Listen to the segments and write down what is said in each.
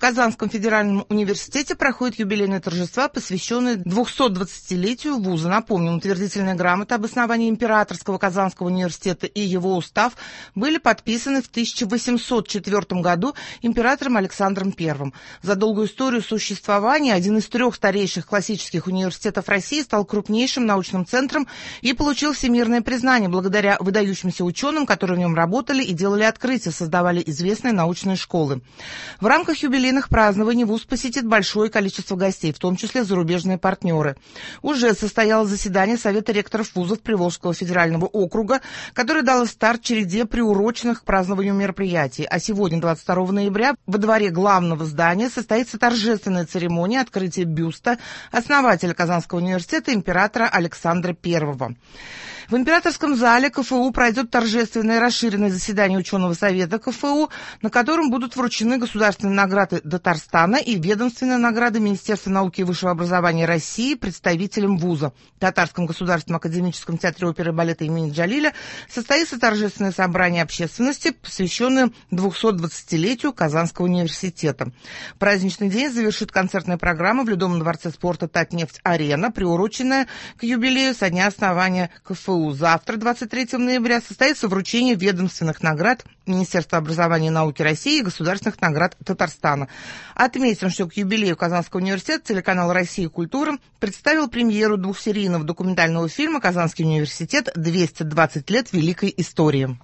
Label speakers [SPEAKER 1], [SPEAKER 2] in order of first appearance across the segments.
[SPEAKER 1] Казанском федеральном университете проходят юбилейные торжества, посвященные 220-летию вуза. Напомним, утвердительная грамота об основании Императорского Казанского университета и его устав были подписаны в 1804 году императором Александром I. За долгую историю существования один из 3 старейших классических университетов России стал крупнейшим научным центром и получил всемирное признание благодаря выдающимся ученым, которые в нем работали и делали открытия, создавали известные научные школы. В рамках юбилейных празднований вуз посетит большое количество гостей, в том числе зарубежные партнеры. Уже состоялось заседание Совета ректоров вузов Приволжского федерального округа, которое дало старт череде приуроченных к празднованию мероприятий. А сегодня, 22 ноября, во дворе главного здания состоится торжественная церемония открытия бюста основателя Казанского университета императора Александра I. В Императорском зале КФУ пройдет торжественное расширенное заседание ученого совета КФУ, на котором будут вручены государственные награды Татарстана и ведомственные награды Министерства науки и высшего образования России представителям вуза. В Татарском государственном академическом театре оперы и балета имени Джалиля состоится торжественное собрание общественности, посвященное 220-летию Казанского университета. Праздничный день завершит концертная программа в Людовом дворце спорта «Татнефть-Арена», приуроченная к юбилею со дня основания КФУ. Завтра, 23 ноября, состоится вручение ведомственных наград Министерства образования и науки России и государственных наград Татарстана. Отметим, что к юбилею Казанского университета телеканал «Россия. Культура» представил премьеру двухсерийного документального фильма «Казанский университет. 220 лет великой истории».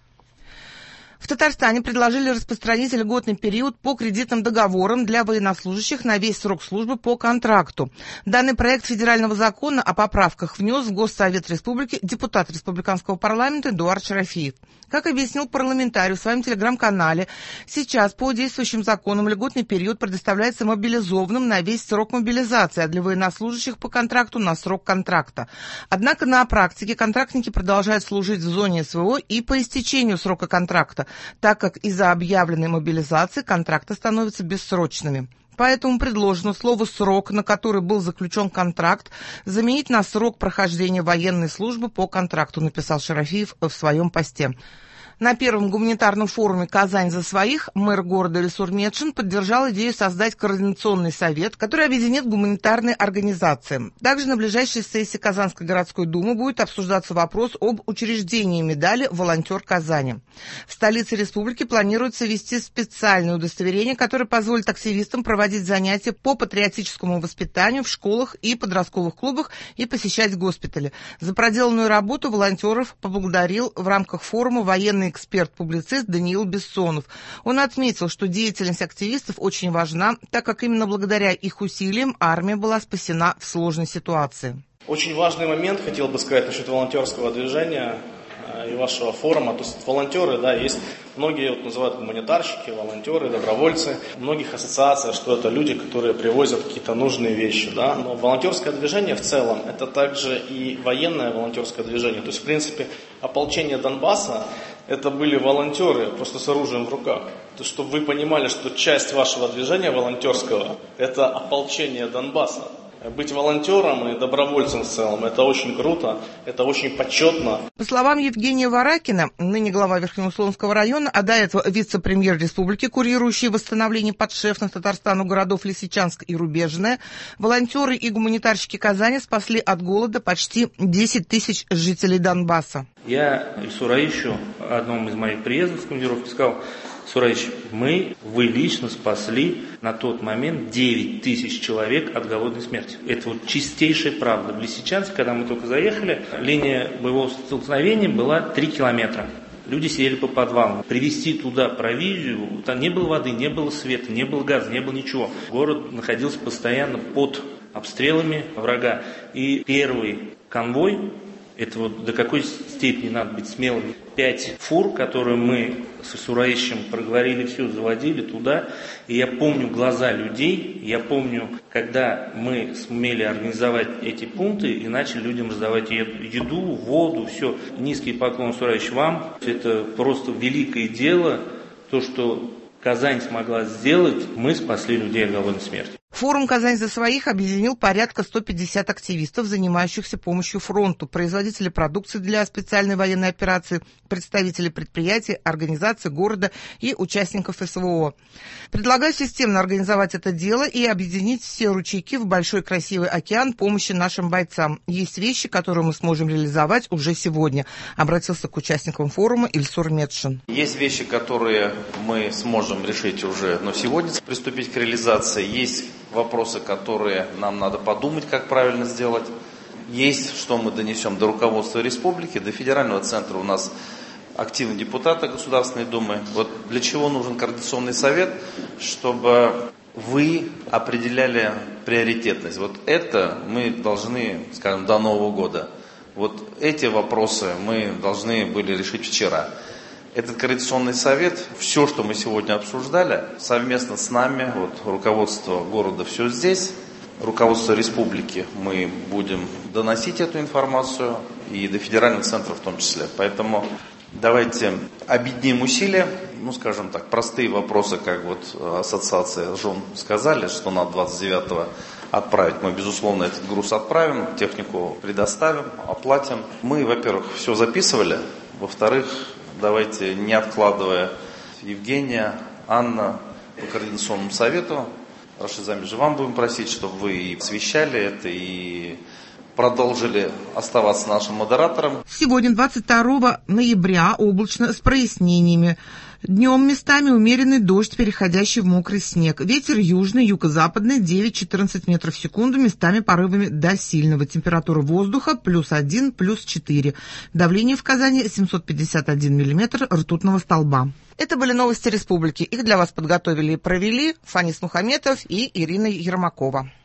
[SPEAKER 1] В Татарстане предложили распространить льготный период по кредитным договорам для военнослужащих на весь срок службы по контракту. Данный проект федерального закона о поправках внес в Госсовет Республики депутат Республиканского парламента Эдуард Шарафиев. Как объяснил парламентарий в своем телеграм-канале, сейчас по действующим законам льготный период предоставляется мобилизованным на весь срок мобилизации, а для военнослужащих по контракту на срок контракта. Однако на практике контрактники продолжают служить в зоне СВО и по истечению срока контракта, так как из-за объявленной мобилизации контракты становятся бессрочными. Поэтому предложено слово «срок», на который был заключен контракт, заменить на срок прохождения военной службы по контракту, написал Шарафиев в своем посте. На первом гуманитарном форуме «Казань за своих» мэр города Ильсур Метшин поддержал идею создать координационный совет, который объединит гуманитарные организации. Также на ближайшей сессии Казанской городской думы будет обсуждаться вопрос об учреждении медали «Волонтер Казани». В столице республики планируется ввести специальное удостоверение, которое позволит активистам проводить занятия по патриотическому воспитанию в школах и подростковых клубах и посещать госпитали. За проделанную работу волонтеров поблагодарил в рамках форума военный эксперт-публицист Даниил Бессонов. Он отметил, что деятельность активистов очень важна, так как именно благодаря их усилиям армия была спасена в сложной ситуации.
[SPEAKER 2] Очень важный момент, хотел бы сказать, насчет волонтерского движения и вашего форума. То есть волонтеры, да, есть многие называют гуманитарщики, волонтеры, добровольцы. В многих ассоциациях, что это люди, которые привозят какие-то нужные вещи, да. Но волонтерское движение в целом, это также и военное волонтерское движение. То есть, в принципе, ополчение Донбасса это были волонтеры, просто с оружием в руках. То есть, чтобы вы понимали, что часть вашего движения волонтерского – это ополчение Донбасса. Быть волонтером и добровольцем в целом – это очень круто, это очень почетно.
[SPEAKER 1] По словам Евгения Варакина, ныне глава Верхнеуслонского района, а до этого вице-премьер республики, курирующий восстановление подшефных Татарстану городов Лисичанск и Рубежное, волонтеры и гуманитарщики Казани спасли от голода почти 10 тысяч жителей Донбасса.
[SPEAKER 3] Я Ильсураищу, одном из моих приездов с командировки, сказал: Сураич, вы лично спасли на тот момент 9 тысяч человек от голодной смерти. Это вот чистейшая правда. В Лисичанске, когда мы только заехали, линия боевого столкновения была 3 километра. Люди сидели по подвалам. Привезти туда провизию, там не было воды, не было света, не было газа, не было ничего. Город находился постоянно под обстрелами врага. И первый конвой, это вот до какой степени надо быть смелыми. 5 фур, которые мы с Сураищем проговорили, все, заводили туда. И я помню глаза людей, я помню, когда мы сумели организовать эти пункты и начали людям раздавать еду, воду, все. Низкий поклон, Сураищ, вам. Это просто великое дело, то, что Казань смогла сделать, мы спасли людей от голодной смерти.
[SPEAKER 1] Форум «Казань за своих» объединил порядка 150 активистов, занимающихся помощью фронту, производителей продукции для специальной военной операции, представителей предприятий, организаций города и участников СВО. Предлагаю системно организовать это дело и объединить все ручейки в большой красивый океан помощи нашим бойцам. Есть вещи, которые мы сможем реализовать уже сегодня, обратился к участникам форума Ильсур Медшин.
[SPEAKER 4] Есть вещи, которые мы сможем решить уже, но сегодня приступить к реализации. Есть вопросы, которые нам надо подумать, как правильно сделать. Есть, что мы донесем до руководства республики, до федерального центра. У нас активные депутаты Государственной Думы. Вот для чего нужен Координационный совет? Чтобы вы определяли приоритетность. Вот это мы должны, скажем, до Нового года. Вот эти вопросы мы должны были решить вчера. Этот Координационный совет, все, что мы сегодня обсуждали, совместно с нами, вот руководство города все здесь, руководство республики, мы будем доносить эту информацию и до федерального центра в том числе. Поэтому давайте объединим усилия, скажем так, простые вопросы, как вот ассоциация жен сказали, что надо 29-го отправить. Мы, безусловно, этот груз отправим, технику предоставим, оплатим. Мы, во-первых, все записывали, во-вторых, давайте, не откладывая, Евгения, Анна, по Координационному совету, Рашид Замирович, вам будем просить, чтобы вы и освещали это, и продолжили оставаться нашим модератором.
[SPEAKER 1] Сегодня, 22 ноября, облачно с прояснениями. Днем местами умеренный дождь, переходящий в мокрый снег. Ветер южный, юго-западный, 9-14 метров в секунду, местами порывами до сильного. Температура воздуха +1, +4. Давление в Казани 751 миллиметр ртутного столба. Это были новости республики. Их для вас подготовили и провели Фанис Мухаметов и Ирина Ермакова.